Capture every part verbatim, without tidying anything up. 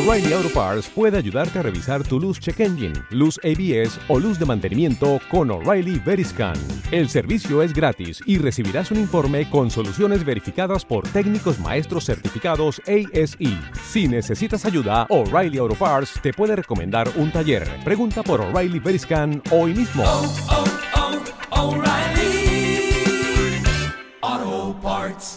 O'Reilly Auto Parts puede ayudarte a revisar tu luz check engine, luz A B S o luz de mantenimiento con O'Reilly Veriscan. El servicio es gratis y recibirás un informe con soluciones verificadas por técnicos maestros certificados A S E. Si necesitas ayuda, O'Reilly Auto Parts te puede recomendar un taller. Pregunta por O'Reilly Veriscan hoy mismo. Oh, oh, oh, O'Reilly Auto Parts.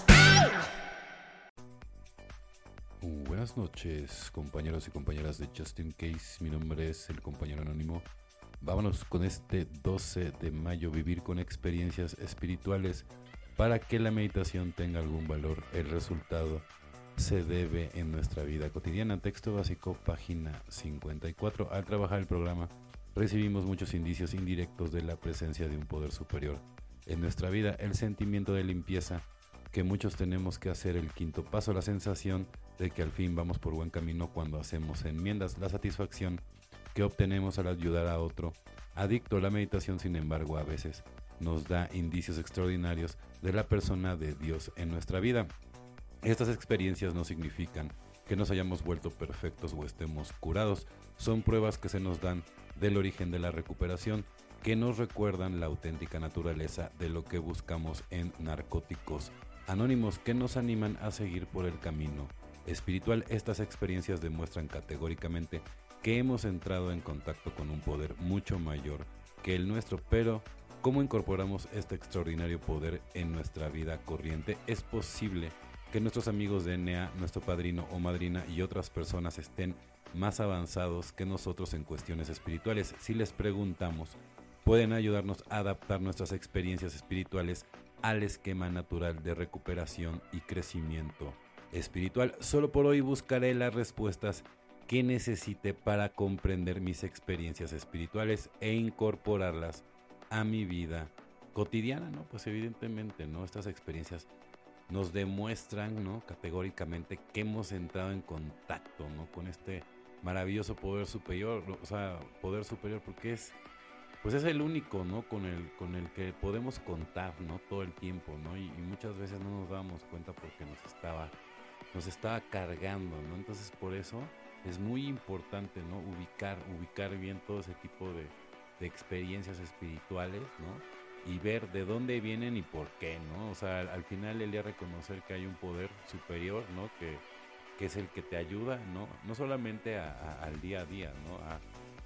Buenas noches, compañeros y compañeras de Just In Case. Mi nombre es el compañero anónimo. Vámonos con este doce de mayo, vivir con experiencias espirituales para que la meditación tenga algún valor. El resultado se debe en nuestra vida cotidiana. Texto básico, página cincuenta y cuatro. Al trabajar el programa, recibimos muchos indicios indirectos de la presencia de un poder superior en nuestra vida. El sentimiento de limpieza que muchos tenemos que hacer, el quinto paso, la sensación de que al fin vamos por buen camino cuando hacemos enmiendas, la satisfacción que obtenemos al ayudar a otro. Adicto a la meditación, sin embargo, a veces nos da indicios extraordinarios de la persona de Dios en nuestra vida. Estas experiencias no significan que nos hayamos vuelto perfectos o estemos curados, son pruebas que se nos dan del origen de la recuperación, que nos recuerdan la auténtica naturaleza de lo que buscamos en Narcóticos Anónimos, que nos animan a seguir por el camino espiritual. Estas experiencias demuestran categóricamente que hemos entrado en contacto con un poder mucho mayor que el nuestro, pero ¿cómo incorporamos este extraordinario poder en nuestra vida corriente? Es posible que nuestros amigos de N A, nuestro padrino o madrina y otras personas estén más avanzados que nosotros en cuestiones espirituales. Si les preguntamos, pueden ayudarnos a adaptar nuestras experiencias espirituales al esquema natural de recuperación y crecimiento espiritual. Solo por hoy buscaré las respuestas que necesite para comprender mis experiencias espirituales e incorporarlas a mi vida cotidiana, ¿no? Pues evidentemente, ¿no? Estas experiencias nos demuestran, ¿no? Categóricamente que hemos entrado en contacto, ¿no? Con este maravilloso poder superior, o sea, poder superior porque es, pues es el único, ¿no? Con el, con el que podemos contar, ¿no? Todo el tiempo, ¿no? Y, y muchas veces no nos dábamos cuenta porque nos estaba, nos estaba cargando, ¿no? Entonces por eso es muy importante, ¿no? Ubicar, ubicar bien todo ese tipo de, de experiencias espirituales, ¿no? Y ver de dónde vienen y por qué, ¿no? O sea, al, al final el día reconocer que hay un poder superior, ¿no? Que, que es el que te ayuda, ¿no? No solamente a, a, al día a día, ¿no? A,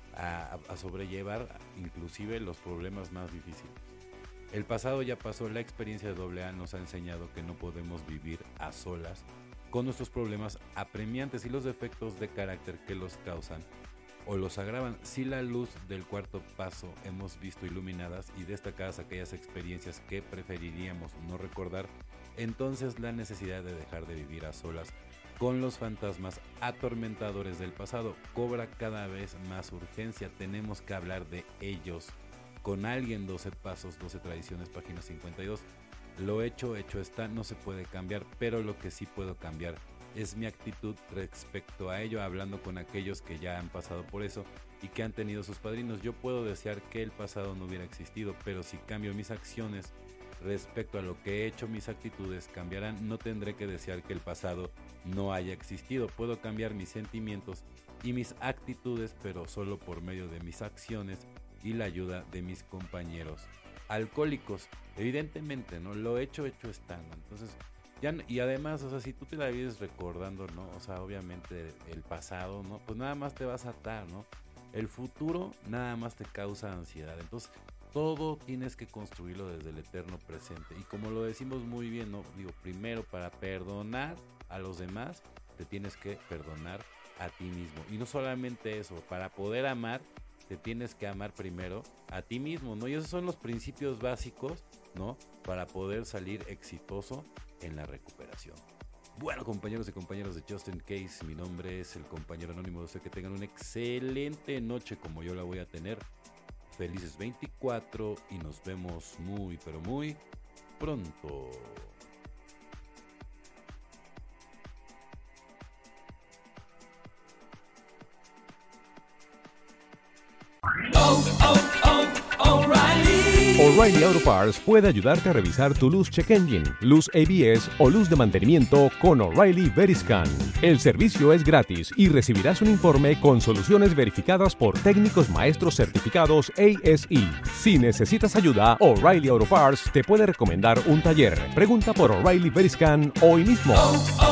A, a sobrellevar inclusive los problemas más difíciles. El pasado ya pasó, la experiencia de doble A nos ha enseñado que no podemos vivir a solas con nuestros problemas apremiantes y los defectos de carácter que los causan o los agravan. Si la luz del cuarto paso hemos visto iluminadas y destacadas aquellas experiencias que preferiríamos no recordar, entonces la necesidad de dejar de vivir a solas con los fantasmas atormentadores del pasado cobra cada vez más urgencia. Tenemos que hablar de ellos con alguien. doce pasos, doce tradiciones, página cincuenta y dos. Lo hecho, hecho está, no se puede cambiar, pero lo que sí puedo cambiar es mi actitud respecto a ello, hablando con aquellos que ya han pasado por eso y que han tenido sus padrinos. Yo puedo desear que el pasado no hubiera existido, pero si cambio mis acciones respecto a lo que he hecho, mis actitudes cambiarán. No tendré que desear que el pasado no haya existido. Puedo cambiar mis sentimientos y mis actitudes, pero solo por medio de mis acciones y la ayuda de mis compañeros alcohólicos. Evidentemente, ¿no? Lo hecho, hecho está, ¿no? Entonces, ya, y además, o sea, si tú te la vives recordando, ¿no? O sea, obviamente el pasado, ¿no? Pues nada más te vas a atar, ¿no? El futuro nada más te causa ansiedad. Entonces, todo tienes que construirlo desde el eterno presente. Y como lo decimos muy bien, ¿no? Digo, primero para perdonar a los demás, te tienes que perdonar a ti mismo. Y no solamente eso, para poder amar, te tienes que amar primero a ti mismo, ¿no? Y esos son los principios básicos, ¿no? Para poder salir exitoso en la recuperación. Bueno, compañeros y compañeras de Just In Case, mi nombre es el compañero anónimo. Deseo que tengan una excelente noche como yo la voy a tener. Felices veinticuatro y nos vemos muy pero muy pronto. Oh, oh, oh, O'Reilly O'Reilly Auto Parts puede ayudarte a revisar tu luz check engine, luz A B S o luz de mantenimiento con O'Reilly Veriscan. El servicio es gratis y recibirás un informe con soluciones verificadas por técnicos maestros certificados A S E. Si necesitas ayuda, O'Reilly Auto Parts te puede recomendar un taller. Pregunta por O'Reilly Veriscan hoy mismo. oh, oh.